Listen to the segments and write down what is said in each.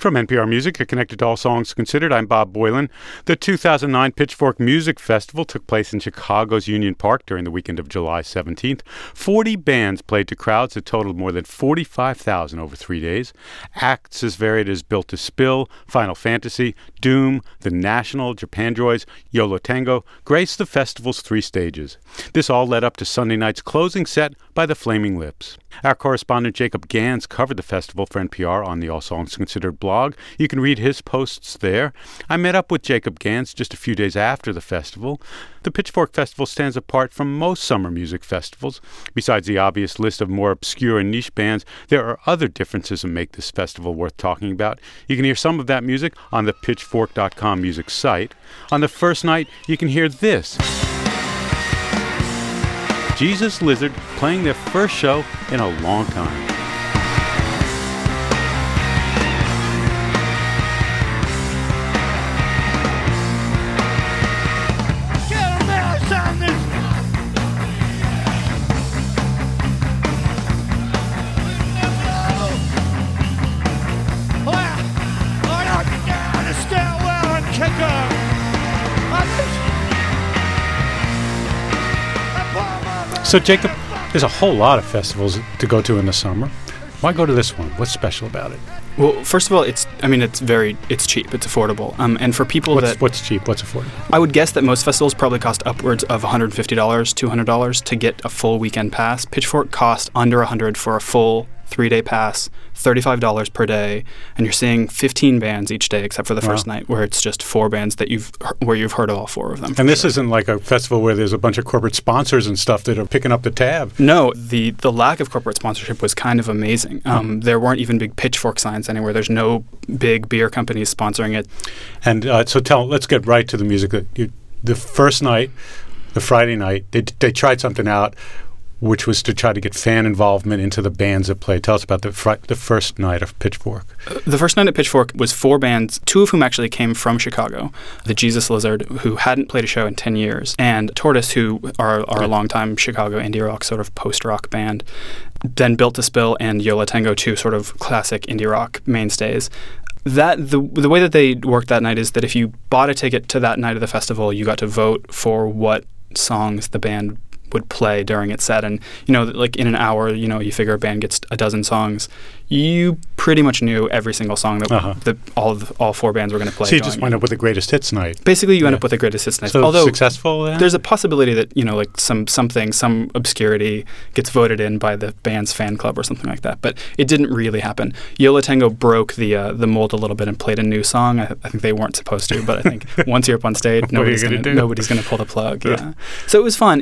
From NPR Music, you're connected to All Songs Considered. I'm Bob Boilen. The 2009 Pitchfork Music Festival took place in Chicago's Union Park during the weekend of July 17th. 40 bands played to crowds that totaled more than 45,000 over 3 days. Acts as varied as Built to Spill, Final Fantasy, Doom, The National, Japandroids, Yo La Tengo graced the festival's 3 stages. This all led up to Sunday night's closing set by the Flaming Lips. Our correspondent Jacob Gans covered the festival for NPR on the All Songs Considered blog. You can read his posts there. I met up with Jacob Gans just a few days after the festival. The Pitchfork Festival stands apart from most summer music festivals. Besides the obvious list of more obscure and niche bands, there are other differences that make this festival worth talking about. You can hear some of that music on the Pitchfork.com music site. On the first night, you can hear this. Jesus Lizard playing their first show in a long time. So, Jacob, there's a whole lot of festivals to go to in the summer. Why go to this one? What's special about it? Well, first of all, it's cheap, it's affordable. And for people what's cheap, what's affordable? I would guess that most festivals probably cost upwards of $150, $200 to get a full weekend pass. Pitchfork cost under $100 for a full 3-day pass, $35 per day, and you're seeing 15 bands each day, except for the first night, where it's just 4 bands that you've heard of all 4 of them. And this isn't like a festival where there's a bunch of corporate sponsors and stuff that are picking up the tab. No, the lack of corporate sponsorship was kind of amazing. There weren't even big Pitchfork signs anywhere. There's no big beer companies sponsoring it. And let's get right to the music. The first night, the Friday night, they tried something out, which was to try to get fan involvement into the bands that played. Tell us about the first night of Pitchfork. The first night at Pitchfork was 4 bands, 2 of whom actually came from Chicago. The Jesus Lizard, who hadn't played a show in 10 years, and Tortoise, who are a longtime Chicago indie rock, sort of post-rock band. Then Built to Spill and Yo La Tengo, 2 sort of classic indie rock mainstays. The way that they worked that night is that if you bought a ticket to that night of the festival, you got to vote for what songs the band would play during its set. And, like in an hour, you figure a band gets a dozen songs. You pretty much knew every single song that all 4 bands were going to play. So you just wind up with the greatest hits night. Basically, you end up with the greatest hits night. So although successful then? There's a possibility that, like some obscurity gets voted in by the band's fan club or something like that. But it didn't really happen. Yo La Tengo broke the mold a little bit and played a new song. I think they weren't supposed to, but I think once you're up on stage, nobody's going to pull the plug. Yeah. So it was fun.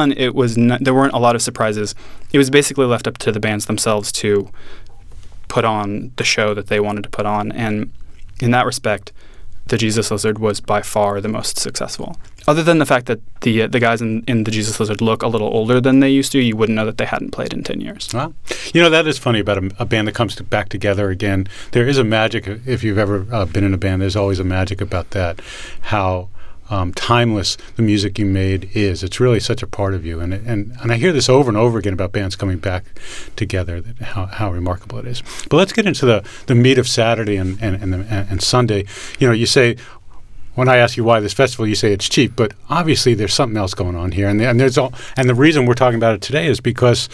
There weren't a lot of surprises. It was basically left up to the bands themselves to put on the show that they wanted to put on, and in that respect, the Jesus Lizard was by far the most successful. Other than the fact that the guys in the Jesus Lizard look a little older than they used to, you wouldn't know that they hadn't played in 10 years. Well, that is funny about a band that comes back together again. There is a magic, if you've ever been in a band, there's always a magic about that, how timeless the music you made is. It's really such a part of you, and I hear this over and over again about bands coming back together. How remarkable it is. But let's get into the meat of Saturday and Sunday. You say, when I ask you why this festival, you say it's cheap, but obviously there's something else going on here, and the reason we're talking about it today is because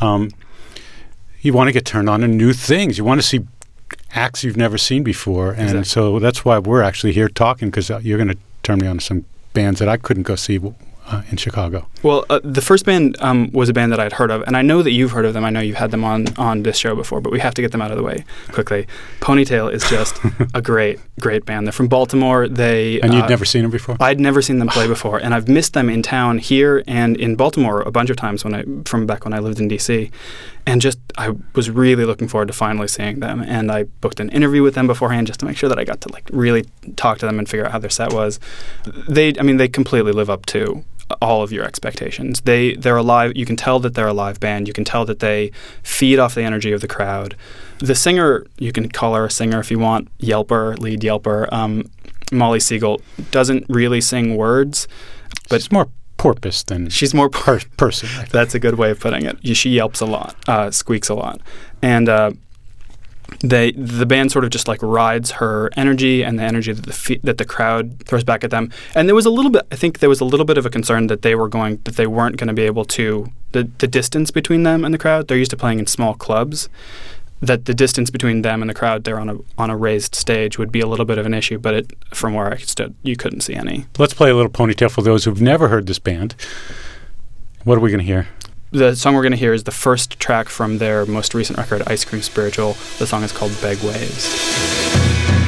you want to get turned on to new things. You want to see acts you've never seen before, and exactly. So that's why we're actually here talking, because you're going to turn me on to some bands that I couldn't go see in Chicago. Well, the first band was a band that I'd heard of, and I know that you've heard of them. I know you've had them on this show before, but we have to get them out of the way quickly. Ponytail is just a great band. They're from Baltimore. And you'd never seen them before? I'd never seen them play before, and I've missed them in town here and in Baltimore a bunch of times from back when I lived in D.C., and I was really looking forward to finally seeing them, and I booked an interview with them beforehand just to make sure that I got to really talk to them and figure out how their set was. They completely live up to all of your expectations. They're a live. You can tell that they're a live band. You can tell that they feed off the energy of the crowd. The singer, you can call her a singer if you want, lead yelper. Molly Siegel doesn't really sing words, but she's more porpoise than she's more person. That's a good way of putting it. She yelps a lot, squeaks a lot, and the band sort of just like rides her energy and the energy that the crowd throws back at them. And there was a little bit, I think there was a little bit of a concern that they weren't going to be able to, the distance between them and the crowd, they're used to playing in small clubs, that the distance between them and the crowd, they're on a raised stage, would be a little bit of an issue, but from where I stood, you couldn't see any. Let's play a little Ponytail for those who've never heard this band. What are we going to hear? The song we're going to hear is the first track from their most recent record, Ice Cream Spiritual. The song is called Beg Waves.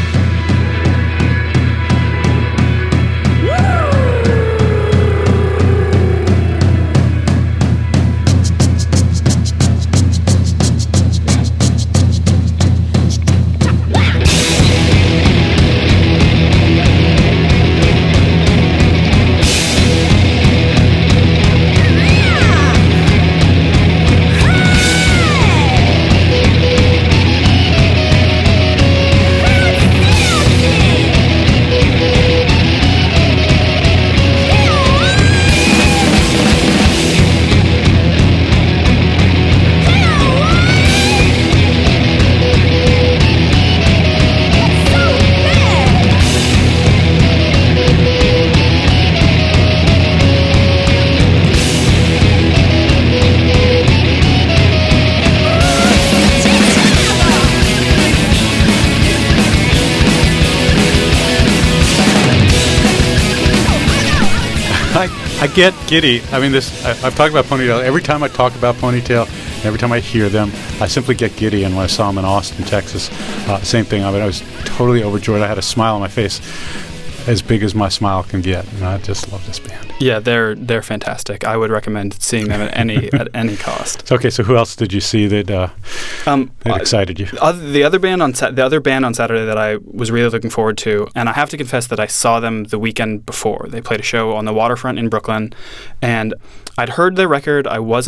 I get giddy. I mean, I've talked about Ponytail. Every time I talk about Ponytail, every time I hear them, I simply get giddy. And when I saw them in Austin, Texas, same thing. I mean, I was totally overjoyed. I had a smile on my face as big as my smile can get. And I just love this band. Yeah, they're fantastic. I would recommend seeing them at any cost. Okay, so who else did you see that excited you? The other band on Saturday that I was really looking forward to, and I have to confess that I saw them the weekend before. They played a show on the waterfront in Brooklyn, and I'd heard their record.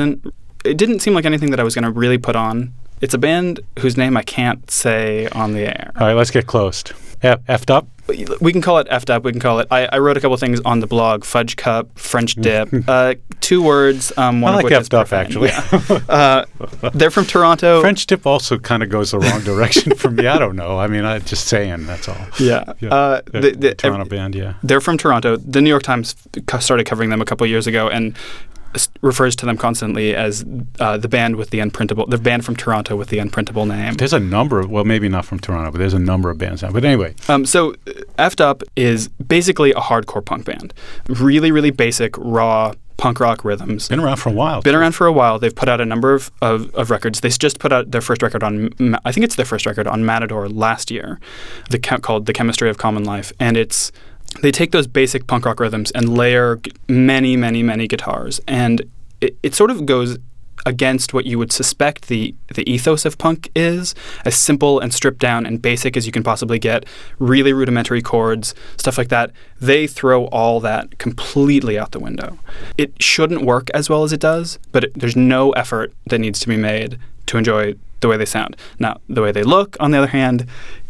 It didn't seem like anything that I was going to really put on. It's a band whose name I can't say on the air. All right, let's get close. Effed Up? We can call it Effed Up. We can call it... I wrote a couple things on the blog. Fudge Cup, French Dip. 2 words. One I like of which Effed Up, profane. actually. Yeah. They're from Toronto. French Dip also kind of goes the wrong direction for me. I don't know. I mean, I'm just saying, that's all. Yeah. The Toronto band, yeah. They're from Toronto. The New York Times started covering them a couple years ago and refers to them constantly as the band from Toronto with the unprintable name. There's a number of, well, maybe not from Toronto, but there's a number of bands now. But anyway. So Effed Up is basically a hardcore punk band. Really, really basic, raw punk rock rhythms. Been around for a while. They've put out a number of records. They just put out their first record I think it's their first record on Matador last year, called The Chemistry of Common Life. And they take those basic punk rock rhythms and layer many, many, many guitars. And it sort of goes against what you would suspect the ethos of punk is, as simple and stripped down and basic as you can possibly get, really rudimentary chords, stuff like that. They throw all that completely out the window. It shouldn't work as well as it does, but there's no effort that needs to be made to enjoy the way they sound. Now, the way they look, on the other hand,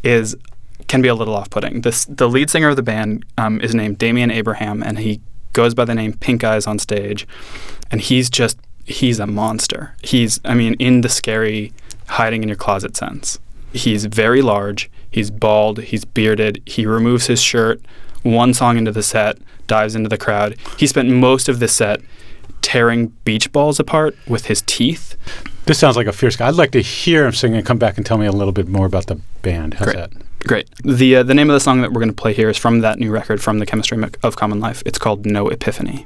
can be a little off-putting. The lead singer of the band is named Damian Abraham, and he goes by the name Pink Eyes on stage, and he's a monster. In the scary, hiding in your closet sense. He's very large, he's bald, he's bearded, he removes his shirt, one song into the set, dives into the crowd. He spent most of the set tearing beach balls apart with his teeth. This sounds like a fierce guy. I'd like to hear him sing and come back and tell me a little bit more about the band. How's that? Great. The name of the song that we're going to play here is from that new record, from The Chemistry of Common Life. It's called No Epiphany.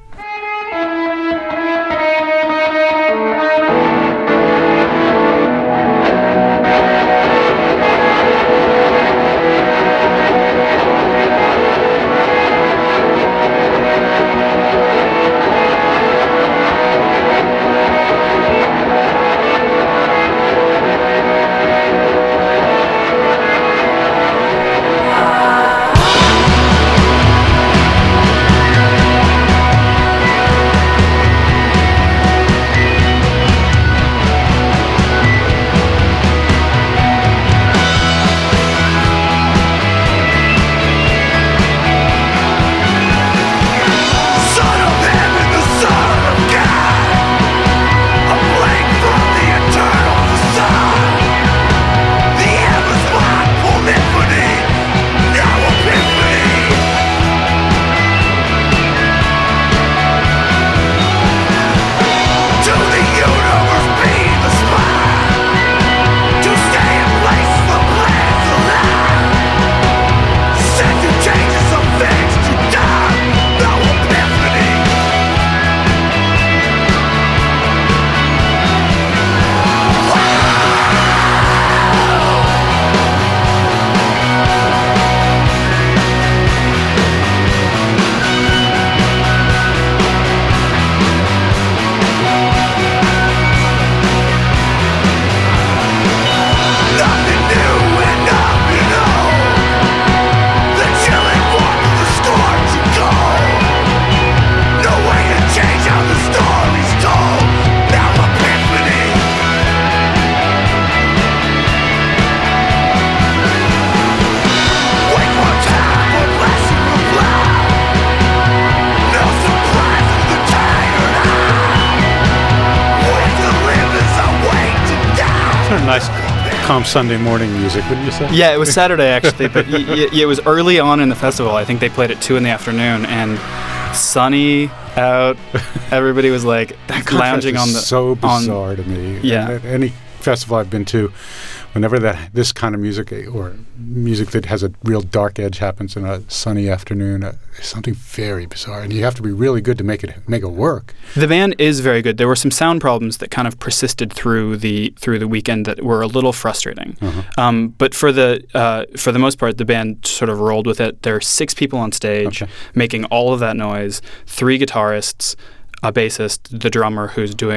nice, calm Sunday morning music, wouldn't you say? Yeah, it was Saturday actually, but it was early on in the festival. I think they played at 2 p.m, and sunny out. Everybody was like lounging on the. So bizarre to me. Yeah. Any festival I've been to, whenever this kind of music or music that has a real dark edge happens in a sunny afternoon, it's something very bizarre, and you have to be really good to make it work. The band is very good. There were some sound problems that kind of persisted through the weekend that were a little frustrating. Uh-huh. But for the most part, the band sort of rolled with it. There are 6 people on stage making all of that noise, 3 guitarists, a bassist, the drummer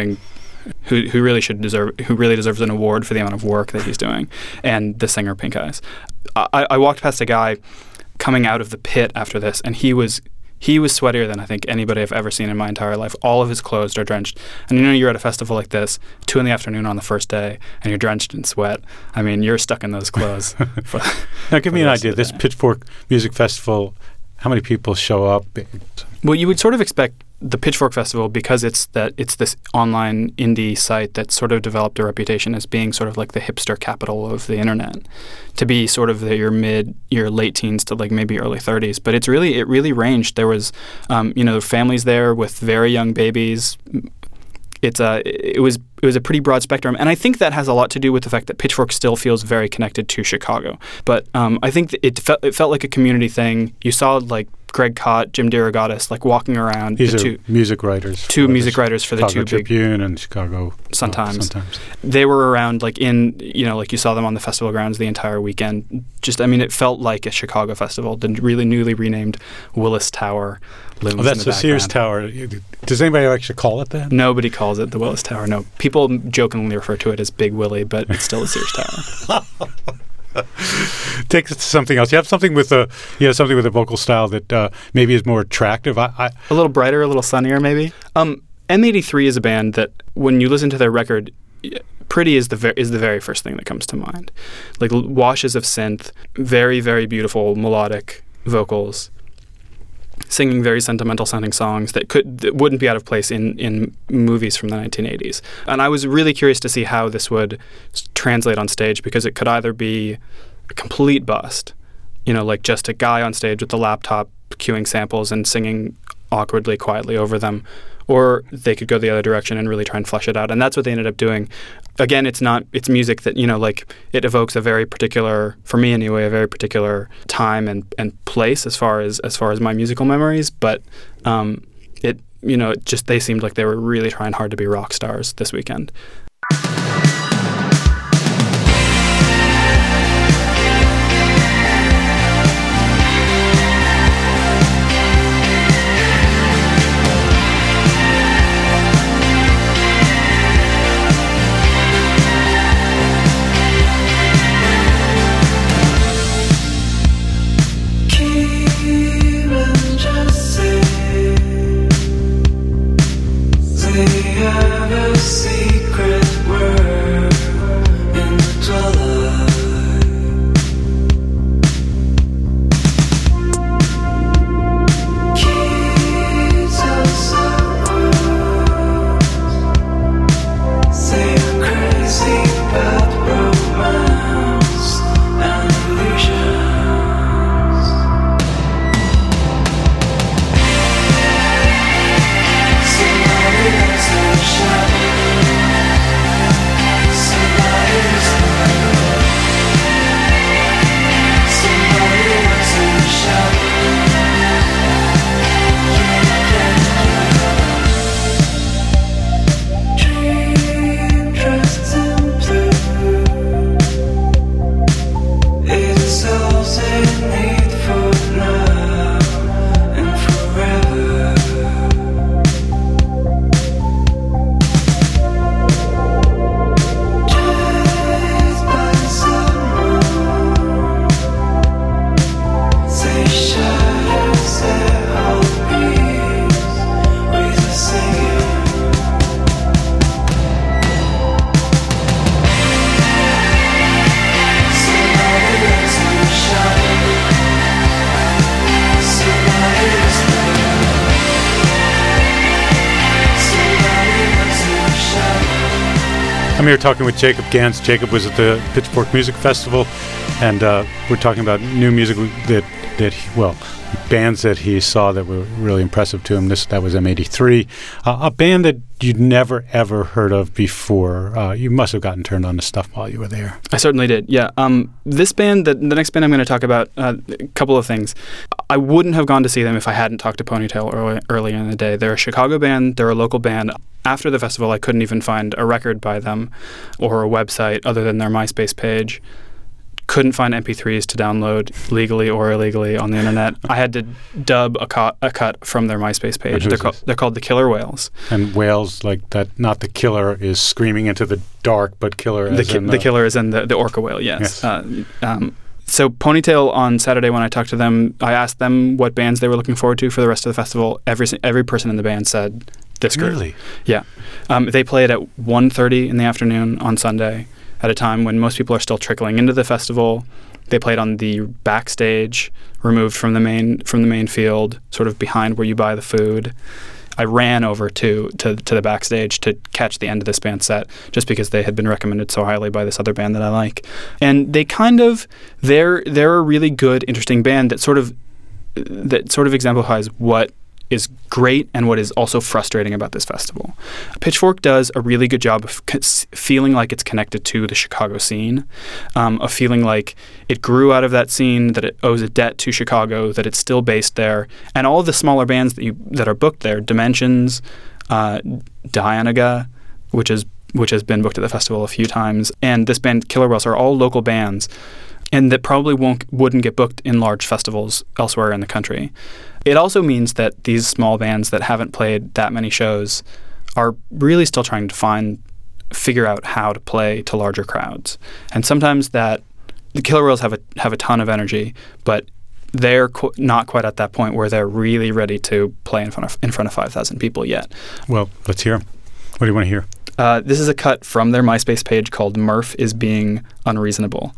who really deserves an award for the amount of work that he's doing, and the singer Pink Eyes. I walked past a guy coming out of the pit after this, and he was sweatier than I think anybody I've ever seen in my entire life. All of his clothes are drenched. And you're at a festival like this, 2 p.m. on the first day, and you're drenched in sweat. I mean, you're stuck in those clothes. Now, give me an idea. This Pitchfork Music Festival, how many people show up? Well, you would sort of expect the Pitchfork Festival, because it's this online indie site that sort of developed a reputation as being sort of like the hipster capital of the internet, to be sort of your late teens to like maybe early 30s. But it really ranged. There was families there with very young babies. It was a pretty broad spectrum, and I think that has a lot to do with the fact that Pitchfork still feels very connected to Chicago. But I think that it felt like a community thing. You saw like Greg Kot, Jim DeRogatis, like walking around. These are music writers. Two music writers for the Chicago two big Tribune and Chicago Sun-Times. They were around like you saw them on the festival grounds the entire weekend. It felt like a Chicago festival. The really newly renamed Willis Tower looms that's in the the Sears Tower. Does anybody actually call it that? Nobody calls it the Willis Tower. No, people jokingly refer to it as Big Willie, but it's still the Sears Tower. Take it to something else. You have something with a vocal style that maybe is more attractive. A little brighter, a little sunnier, maybe. M83 is a band that when you listen to their record, pretty is the very first thing that comes to mind. Like washes of synth, very very beautiful melodic vocals, singing very sentimental sounding songs that wouldn't be out of place in movies from the 1980s. And I was really curious to see how this would translate on stage, because it could either be a complete bust, like just a guy on stage with a laptop cueing samples and singing awkwardly, quietly over them, or they could go the other direction and really try and flesh it out. And that's what they ended up doing. Again, it's music that, it evokes a very particular, for me anyway, a very particular time and place as far as my musical memories. But they seemed like they were really trying hard to be rock stars this weekend. They have a secret. I'm here talking with Jacob Gans. Jacob was at the Pitchfork Music Festival, and we're talking about new music bands that he saw that were really impressive to him. That was M83, a band that you'd never ever heard of before. You must have gotten turned on to stuff while you were there. I certainly did. Yeah. This band, the next band I'm going to talk about, a couple of things. I wouldn't have gone to see them if I hadn't talked to Ponytail earlier in the day. They're a Chicago band. They're a local band. After the festival, I couldn't even find a record by them or a website other than their MySpace page. Couldn't find MP3s to download legally or illegally on the internet. I had to dub a cut from their MySpace page. They're called the Killer Whales. And whales, like that, not the killer is screaming into the dark, but killer as in... The killer is in the orca whale, yes. So Ponytail, on Saturday when I talked to them, I asked them what bands they were looking forward to for the rest of the festival. Every person in the band said this group. Really? Yeah. They played at 1:30 in the afternoon on Sunday, at a time when most people are still trickling into the festival. They played on the backstage, removed from the main field, sort of behind where you buy the food. I ran over to the backstage to catch the end of this band's set, just because they had been recommended so highly by this other band that I like. And they're a really good, interesting band that sort of exemplifies what is great and what is also frustrating about this festival. Pitchfork does a really good job of feeling like it's connected to the Chicago scene, of feeling like it grew out of that scene, that it owes a debt to Chicago, that it's still based there. And all of the smaller bands that are booked there, Dimensions, Dianaga, which has been booked at the festival a few times, and this band Killer Whales, are all local bands, and that probably wouldn't get booked in large festivals elsewhere in the country. It also means that these small bands that haven't played that many shows are really still trying to figure out how to play to larger crowds. And sometimes the Killer Whales have a ton of energy, but they're not quite at that point where they're really ready to play in front of 5,000 people yet. Well, let's hear them. What do you want to hear? This is a cut from their MySpace page called Murph is Being Unreasonable.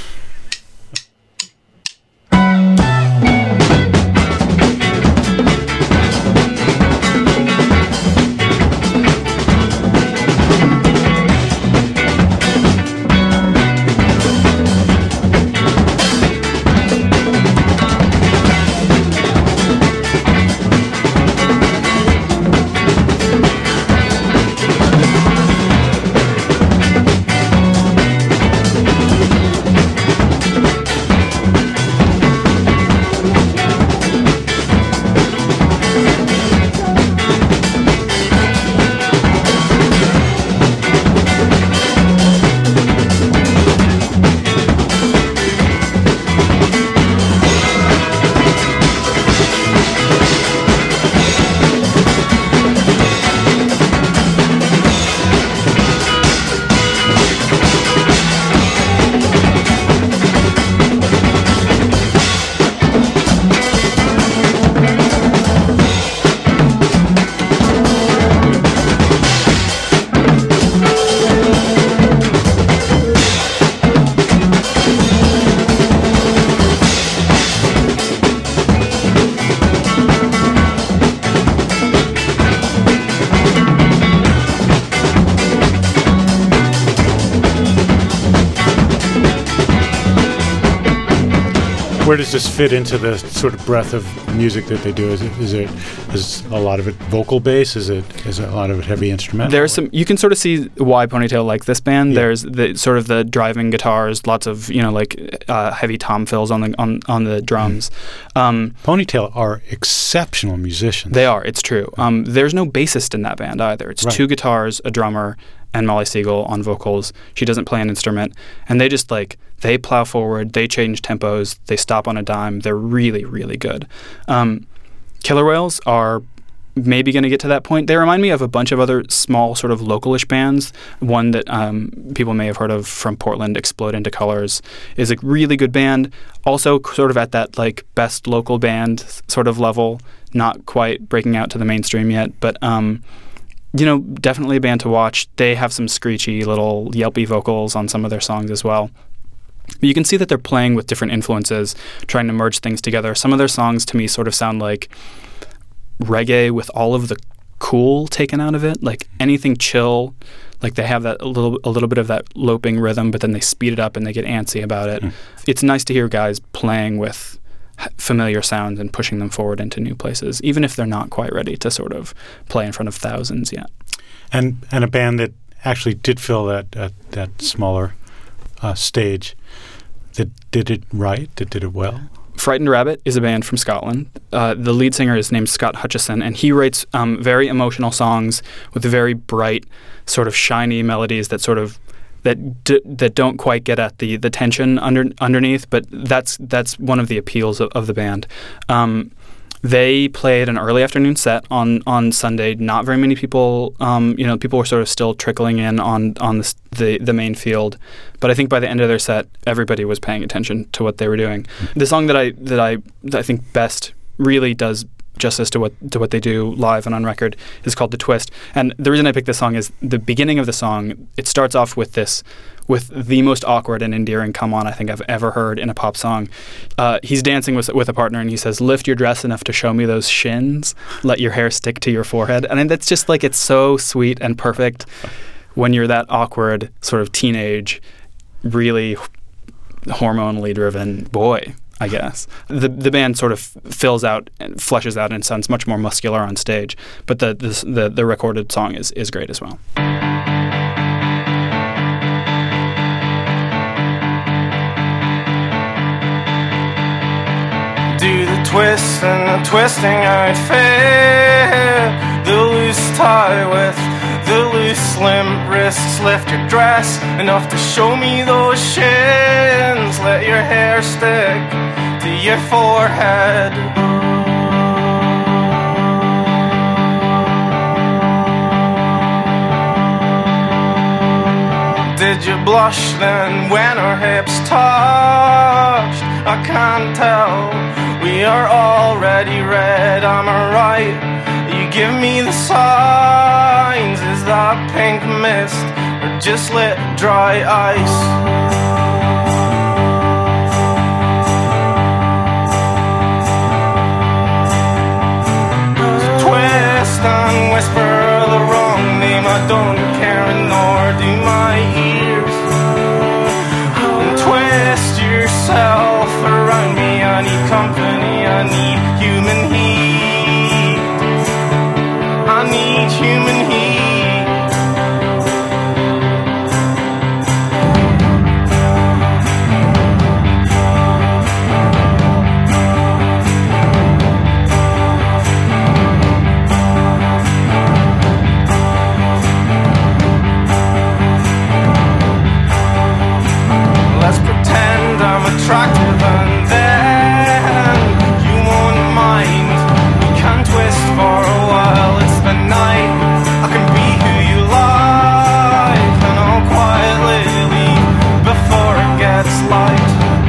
Where does this fit into the sort of breadth of music that they do? Is a lot of it vocal bass? Is a lot of it heavy instrumental? There's some. You can sort of see why Ponytail like this band. Yeah. There's the driving guitars, lots of heavy tom fills on the drums. Ponytail are exceptional musicians. They are. It's true. There's no bassist in that band either. It's two guitars, a drummer, and Molly Siegel on vocals. She doesn't play an instrument, and they just they plow forward, they change tempos, they stop on a dime. They're really, really good. Killer Whales are maybe going to get to that point. They remind me of a bunch of other small sort of localish bands. One that people may have heard of from Portland, Explode Into Colors, is a really good band. Also sort of at that best local band sort of level, not quite breaking out to the mainstream yet, but definitely a band to watch. They have some screechy little yelpy vocals on some of their songs as well. But you can see that they're playing with different influences, trying to merge things together. Some of their songs to me sort of sound like reggae with all of the cool taken out of it. Like anything chill, like they have that a little bit of that loping rhythm, but then they speed it up and they get antsy about it. It's nice to hear guys playing with familiar sounds and pushing them forward into new places, even if they're not quite ready to sort of play in front of thousands yet. And a band that actually did fill that smaller stage, that did it right, that did it well. Frightened Rabbit is a band from Scotland. The lead singer is named Scott Hutchison, and he writes very emotional songs with very bright, sort of shiny melodies that sort of that don't quite get at the tension underneath. But that's one of the appeals of the band. They played an early afternoon set on Sunday. Not very many people, people were sort of still trickling in on the main field. But I think by the end of their set, everybody was paying attention to what they were doing. The song that I think best really does justice to what they do live and on record is called "The Twist." And the reason I picked this song is the beginning of the song. It starts off with the most awkward and endearing "come on" I think I've ever heard in a pop song. He's dancing with a partner and he says, "Lift your dress enough to show me those shins. Let your hair stick to your forehead." And that's just like, it's so sweet and perfect when you're that awkward sort of teenage, really hormonally driven boy, I guess. The band sort of fills out and fleshes out and sounds much more muscular on stage, but the recorded song is great as well. Do the twist and the twisting I'd fit, the loose tie with the loose slim wrists. Lift your dress enough to show me those shins. Let your hair stick to your forehead. Did you blush then when our hips touched? I can't tell, we are already red, am I right? You give me the signs, is that pink mist or just lit dry ice? So twist and whisper the wrong name, I don't care nor do my ears. And twist yourself around me, I need company, I need human heat. I need human heat. Let's pretend I'm attractive and then you won't mind. We can twist for a while, it's the night. I can be who you like, and I'll quietly leave before it gets light.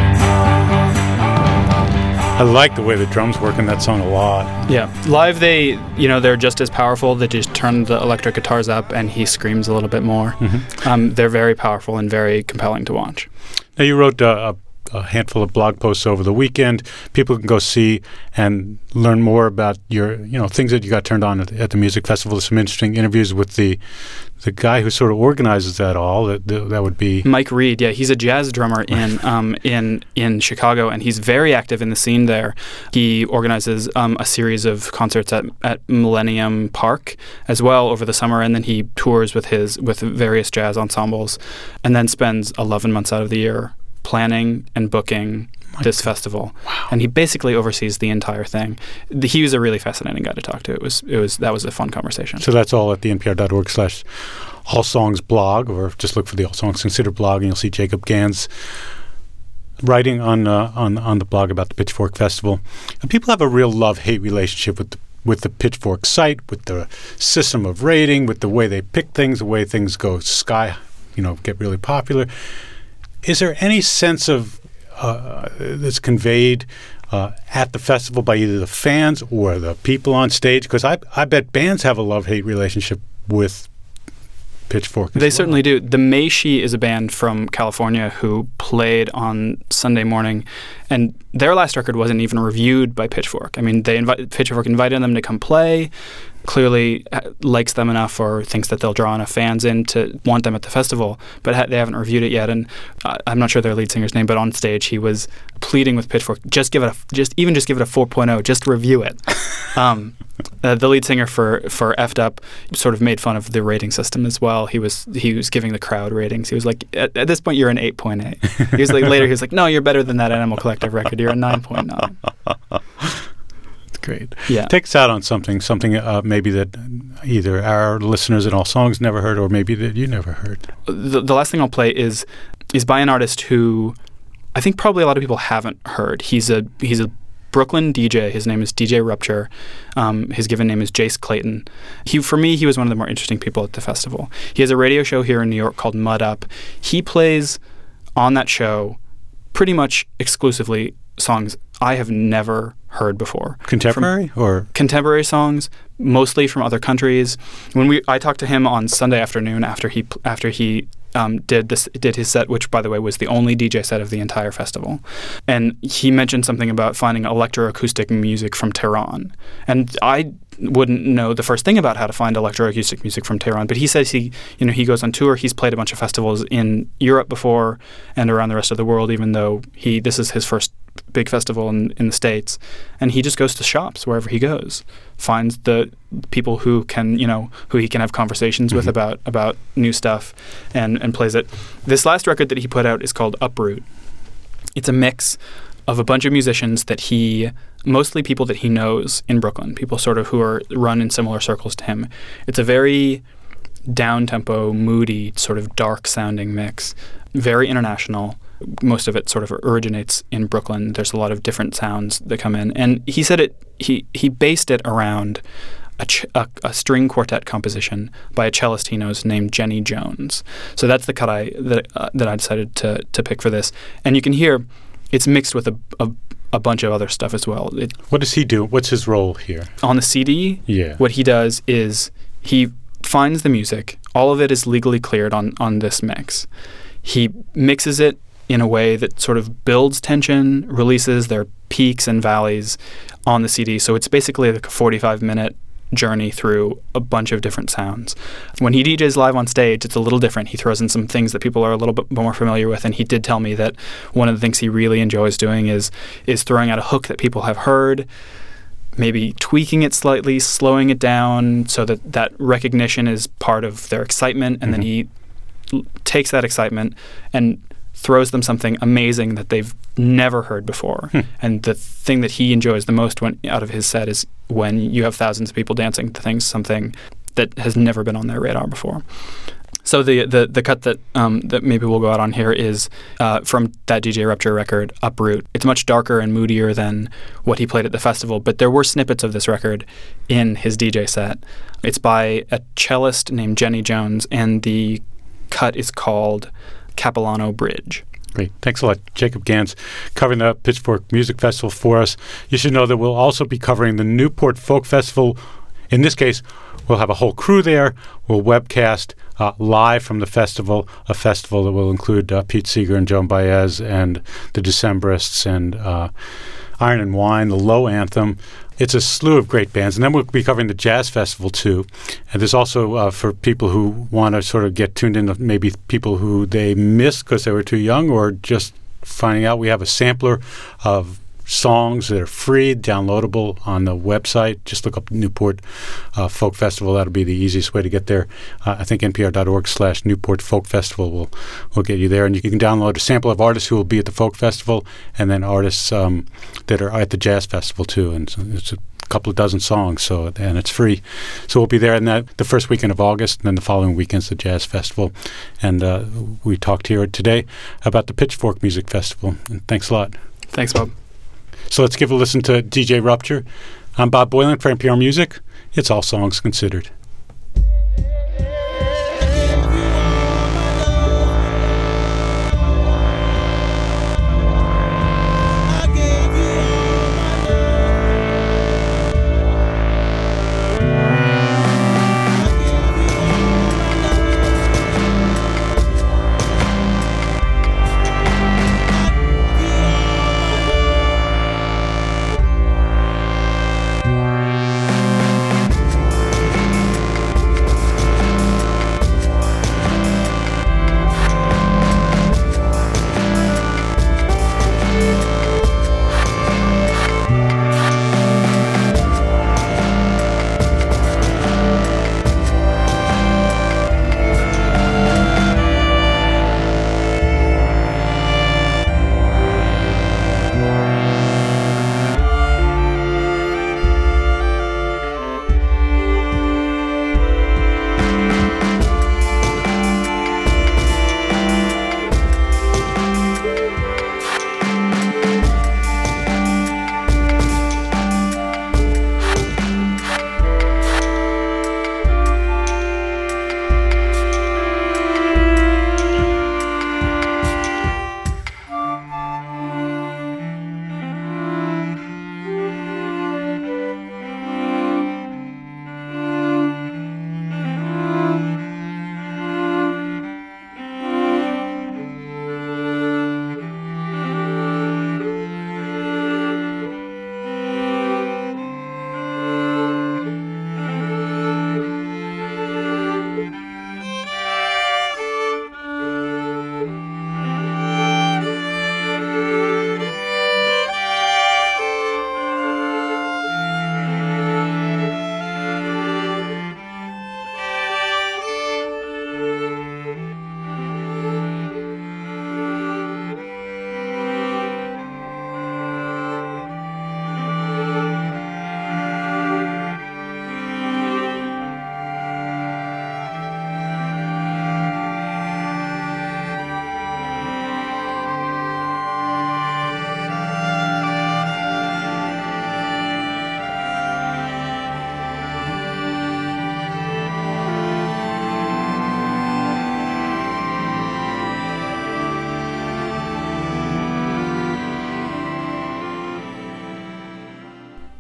I like the way the drums work in that song a lot. Yeah, live they're just as powerful. They just turn the electric guitars up and he screams a little bit more. They're very powerful and very compelling to watch. Now, you wrote a handful of blog posts over the weekend. People can go see and learn more about your, things that you got turned on at the music festival. There's some interesting interviews with the guy who sort of organizes that all. That would be Mike Reed. Yeah, he's a jazz drummer in Chicago, and he's very active in the scene there. He organizes a series of concerts at Millennium Park as well over the summer, and then he tours with various jazz ensembles, and then spends 11 months out of the year planning and booking this festival. Wow. And he basically oversees the entire thing. He was a really fascinating guy to talk to. That was a fun conversation. So that's all at the npr.org/allsongsblog, or just look for the All Songs Considered blog and you'll see Jacob Gans writing on the blog about the Pitchfork Festival. And people have a real love-hate relationship with the Pitchfork site, with the system of rating, with the way they pick things, the way things go get really popular. Is there any sense of that's conveyed at the festival by either the fans or the people on stage? Because I bet bands have a love-hate relationship with Pitchfork. They certainly do. The Meishi is a band from California who played on Sunday morning, and their last record wasn't even reviewed by Pitchfork. I mean, Pitchfork invited them to come play. clearly likes them enough or thinks that they'll draw enough fans in to want them at the festival, but they haven't reviewed it yet. And I'm not sure their lead singer's name, but on stage he was pleading with Pitchfork, just give it a 4.0, just review it. The lead singer for F'd Up sort of made fun of the rating system as well. He was giving the crowd ratings. He was like, at this point you're an 8.8. He was like, later he was like, no, you're better than that Animal Collective record. You're a 9.9. Great. Yeah. Take us out on something maybe that either our listeners in All Songs never heard, or maybe that you never heard. The last thing I'll play is by an artist who I think probably a lot of people haven't heard. He's a Brooklyn DJ. His name is DJ Rupture. His given name is Jace Clayton. For me, he was one of the more interesting people at the festival. He has a radio show here in New York called Mud Up. He plays on that show pretty much exclusively songs I have never heard before. Contemporary or contemporary songs, mostly from other countries. I talked to him on Sunday afternoon after he did his set, which by the way was the only DJ set of the entire festival, and he mentioned something about finding electroacoustic music from Tehran, and I wouldn't know the first thing about how to find electroacoustic music from Tehran, but he says he goes on tour. He's played a bunch of festivals in Europe before and around the rest of the world, even though this is his first big festival in the States, and he just goes to shops wherever he goes, finds the people who he can have conversations with about new stuff, and plays it. This last record that he put out is called Uproot. It's a mix of a bunch of musicians that mostly people that he knows in Brooklyn, people sort of who are run in similar circles to him. It's a very down-tempo, moody, sort of dark-sounding mix, very international. Most of it sort of originates in Brooklyn. There's a lot of different sounds that come in. And he said he based it around a string quartet composition by a cellist he knows named Jenny Jones. So that's the cut that I decided to pick for this. And you can hear it's mixed with a bunch of other stuff as well. What does he do? What's his role here? On the CD, what he does is he finds the music. All of it is legally cleared on this mix. He mixes it in a way that sort of builds tension, releases their peaks and valleys on the CD. So it's basically like a 45-minute journey through a bunch of different sounds. When he DJs live on stage, it's a little different. He throws in some things that people are a little bit more familiar with, and he did tell me that one of the things he really enjoys doing is throwing out a hook that people have heard, maybe tweaking it slightly, slowing it down so that recognition is part of their excitement, and then he takes that excitement and throws them something amazing that they've never heard before. And the thing that he enjoys the most out of his set is when you have thousands of people dancing to something that has never been on their radar before. So the cut that maybe we'll go out on here is from that DJ Rupture record, Uproot. It's much darker and moodier than what he played at the festival, but there were snippets of this record in his DJ set. It's by a cellist named Jenny Jones, and the cut is called Capilano Bridge. Great. Thanks a lot, Jacob Gans, covering the Pitchfork Music Festival for us. You should know that we'll also be covering the Newport Folk Festival. In this case, we'll have a whole crew there. We'll webcast live from the festival, a festival that will include Pete Seeger and Joan Baez and the Decemberists and Iron and Wine, the Low Anthem. It's a slew of great bands. And then we'll be covering the Jazz Festival, too. And there's also, for people who want to sort of get tuned in, maybe people who they missed because they were too young, or just finding out, we have a sampler of songs that are free, downloadable on the website. Just look up Newport Folk Festival. That'll be the easiest way to get there. I think npr.org/Newport Folk Festival will get you there. And you can download a sample of artists who will be at the Folk Festival, and then artists that are at the Jazz Festival, too. And so it's a couple of dozen songs, and it's free. So we'll be there in the first weekend of August, and then the following weekend's the Jazz Festival. And we talked here today about the Pitchfork Music Festival. And thanks a lot. Thanks, Bob. So let's give a listen to DJ Rupture. I'm Bob Boilen for NPR Music. It's All Songs Considered.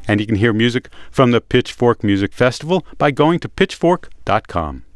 And you can hear music from the Pitchfork Music Festival by going to pitchfork.com.